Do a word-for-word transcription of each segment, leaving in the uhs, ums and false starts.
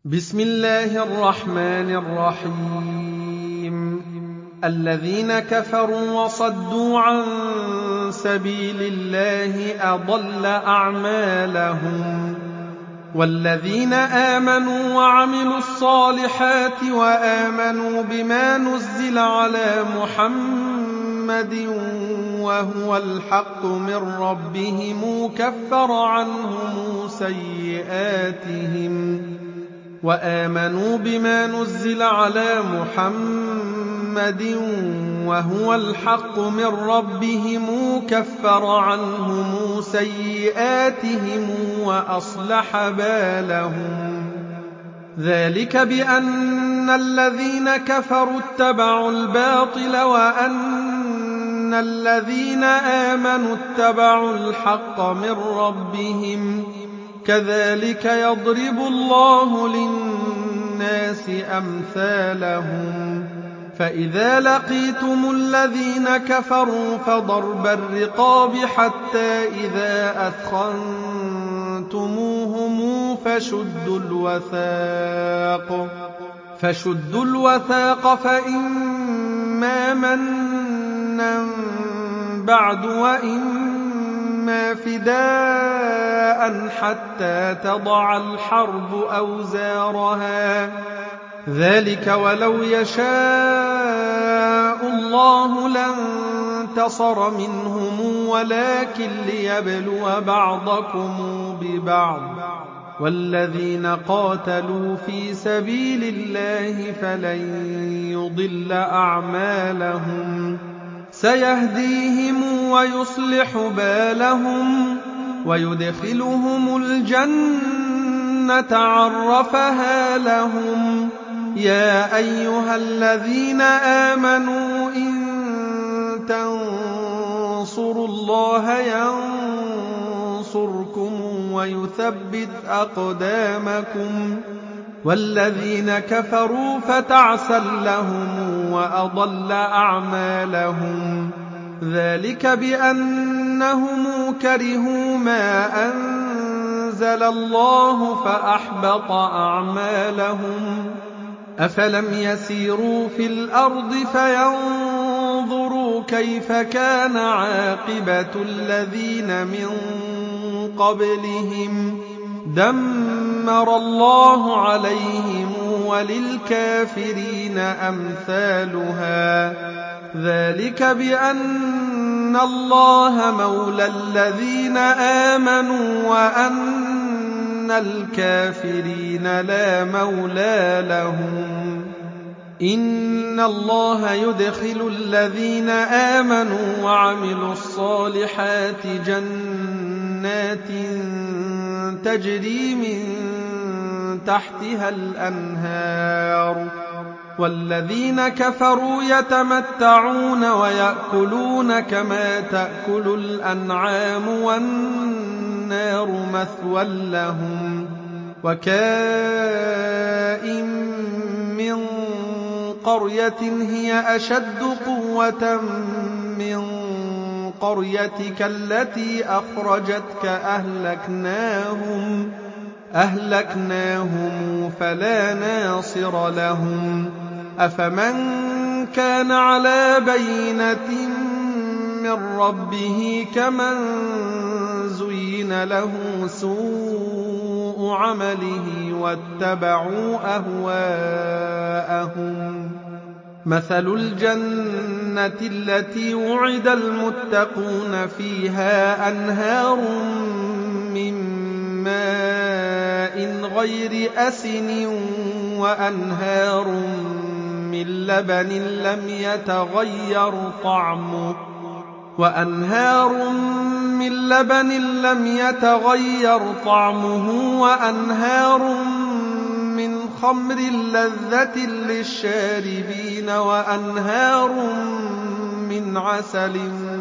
بسم الله الرحمن الرحيم الذين كفروا وصدوا عن سبيل الله أضل أعمالهم والذين آمنوا وعملوا الصالحات وآمنوا بما نزل على محمد وهو الحق من ربهم كفر عنهم سيئاتهم وآمنوا بما نزل على محمد وهو الحق من ربهم كفر عنهم سيئاتهم وأصلح بالهم ذلك بأن الذين كفروا اتبعوا الباطل وأن الذين آمنوا اتبعوا الحق من ربهم كذلك يضرب الله للناس أمثالهم فإذا لقيتم الذين كفروا فضرب الرقاب حتى إذا أثخنتموهم فشدوا الوثاق فشدوا الوثاق فإما منا بعد وإما فداء حتى تضع الحرب أوزارها ذلك ولو يشاء الله لانتصر منهم ولكن ليبلو بعضكم ببعض والذين قاتلوا في سبيل الله فلن يضل أعمالهم سيهديهم ويصلح بالهم ويدخلهم الجنة عرفها لهم يا أيها الذين آمنوا إن تنصروا الله ينصركم ويثبت أقدامكم والذين كفروا فتعسا لهم وأضل أعمالهم ذلك بأنهم كرهوا ما أنزل الله فأحبط أعمالهم أفلم يسيروا في الأرض فينظروا كيف كان عاقبة الذين من قبلهم دمر الله عليهم وللكافرين أمثالها ذلك بأن الله مولى الذين آمنوا وأن الكافرين لا مولى لهم إن الله يدخل الذين آمنوا وعملوا الصالحات جنات تجري من تحتها الأنهار والذين كفروا يتمتعون ويأكلون كما تأكل الأنعام والنار مثوى لهم وكائن من قرية هي أشد قوة من قريتك التي أخرجتك أهلكناهم أهلكناهم فلا ناصر لهم أفمن كان على بينة من ربه كمن زين له سوء عمله واتبعوا أهواءهم مثل الجنة التي وعد المتقون فيها أنهار من ماء غير أسن وأنهار من لبن لم يتغير طعمه وأنهار من لبن لم يتغير طعمه وأنهار من خمر لذة للشاربين وأنهار من عسل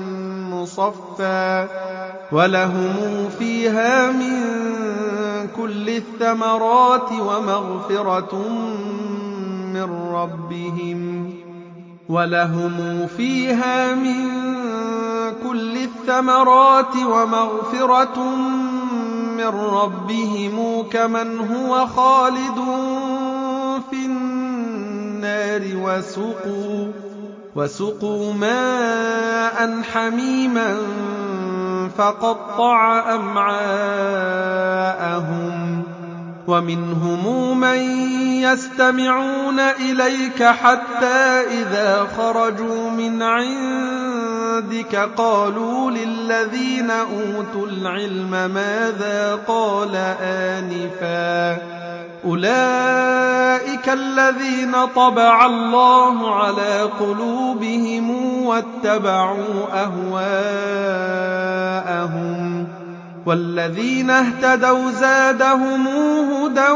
مصفى ولهم فيها من كل الثمرات ومغفرة من ربهم ولهم فيها من كل الثمرات ومغفرة من ربهم كمن هو خالد في النار وسقوا, وسقوا ماء حميما فقطع أمعاءهم ومنهم من يستمعون إليك حتى إذا خرجوا من عندك قالوا للذين أوتوا العلم ماذا قال آنفا أولئك الذين طبع الله على قلوبهم واتبعوا أهواءهم والذين اهتدوا زادهم هدى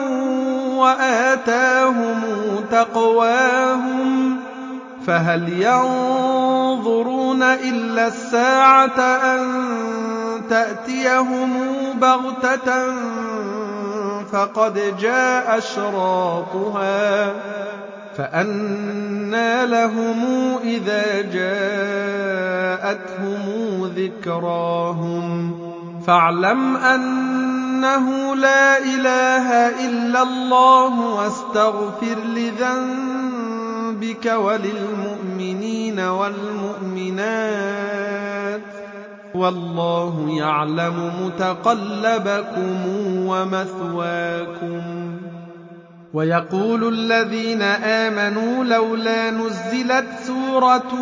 وآتاهم تقواهم فهل ينظرون إلا الساعة أن تأتيهم بغتة فقد جاء أشراطها فأنى لهم إذا جاءتهم ذكراهم فاعلم أنه لا إله إلا الله واستغفر لذنبك وللمؤمنين والمؤمنات والله يعلم متقلبكم ومثواكم. ويقول الذين آمنوا لولا نزلت سورة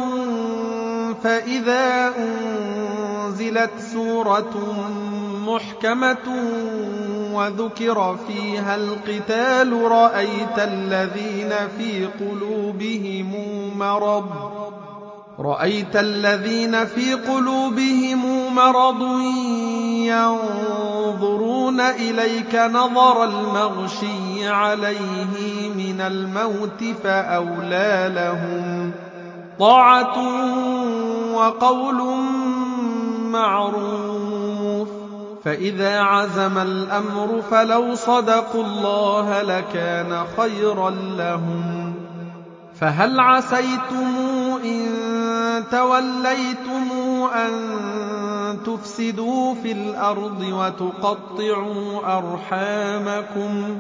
فإذا أنزلت سورة محكمة وذكر فيها القتال رأيت الذين في قلوبهم مرض رأيت الذين في قلوبهم مرض ينظرون إليك نظر المغشي عليه من الموت فأولى لهم طاعة وقول معروف فإذا عزم الأمر فلو صدقوا الله لكان خيرا لهم. فهل عسيتم إن توليتم أن تفسدوا في الأرض وتقطعوا أرحامكم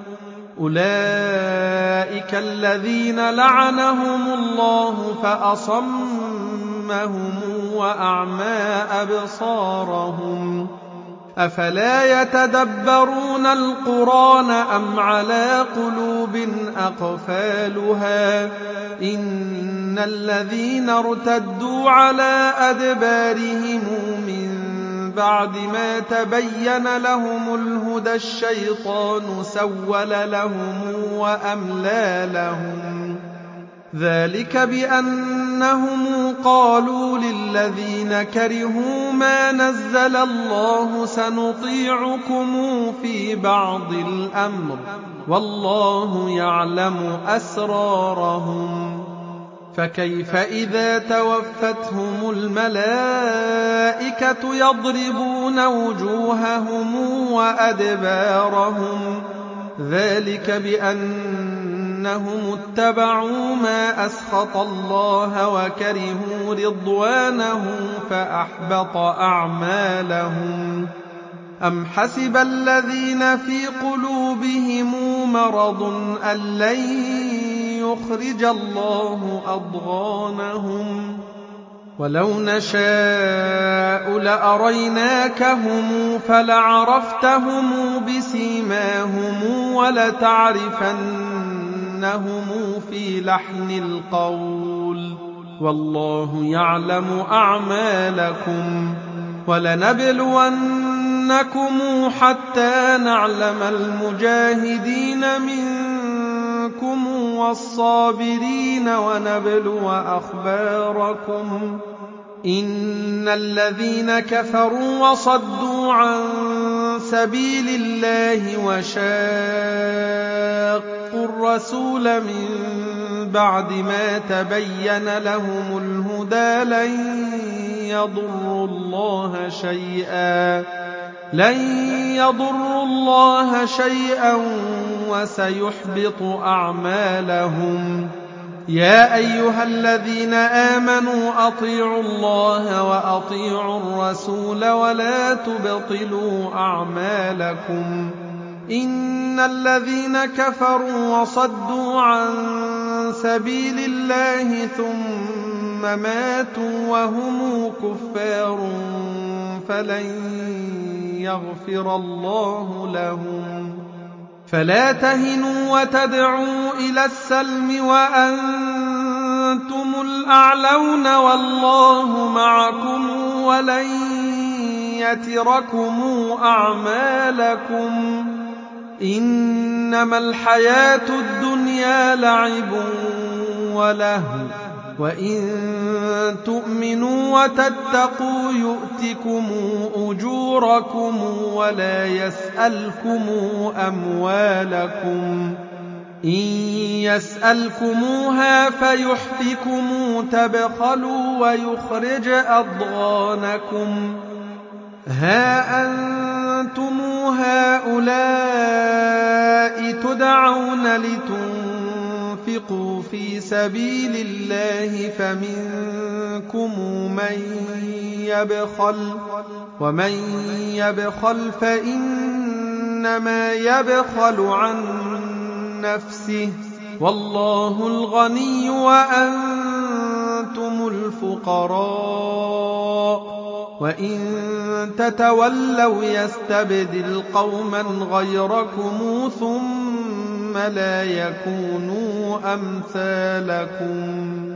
أولئك الذين لعنهم الله فأصمهم وأعمى أبصارهم أفلا يتدبرون القرآن أم على قلوب أقفالها إن الذين ارتدوا على أدبارهم من بعد ما تبين لهم الهدى الشيطان سول لهم وأملى لهم ذلك بأنهم قالوا للذين كرهوا ما نزل الله سنطيعكم في بعض الأمر والله يعلم أسرارهم فكيف إذا توفتهم الملائكة يضربون وجوههم وأدبارهم ذلك بأنهم اتبعوا ما أسخط الله وكرهوا رضوانه فأحبط أعمالهم أم حسب الذين في قلوبهم مرض أن لن يخرج الله أضغانهم ولو نشاء لأريناكهم فلعرفتهم بسيماهم ولتعرفنهم في لحن القول والله يعلم أعمالكم ولنبلونكم حتى نعلم المجاهدين منكم والصابرين ونبلو أخباركم إن الذين كفروا وصدوا عن سبيل الله وشاقوا الرسول من بعد ما تبين لهم الهدى لن يضروا الله شيئا لن يضروا الله شيئا وسيحبط أعمالهم يا أيها الذين آمنوا أطيعوا الله وأطيعوا الرسول ولا تبطلوا أعمالكم إن الذين كفروا وصدوا عن سبيل الله ثم ماتوا وهم كفار فلن يغفر الله لهم فلا تهنوا وتدعوا إلى السلم وأنتم الأعلون والله معكم ولن يتركم أعمالكم إنما الحياة الدنيا لعب ولهو وإن تؤمنوا وتتقوا يؤتكم أجوركم ولا يسألكم أموالكم إن يسألكموها فيحفكم تبخلوا ويخرج أضغانكم ها أنتم هؤلاء تدعون لتنفقوا في سبيل الله فمنكم من يبخل ومن يبخل فإنما يبخل عن نفسه والله الغني وأنتم الفقراء وإن تتولوا يستبدل قوما غيركم ثم لا يكونوا أمثالكم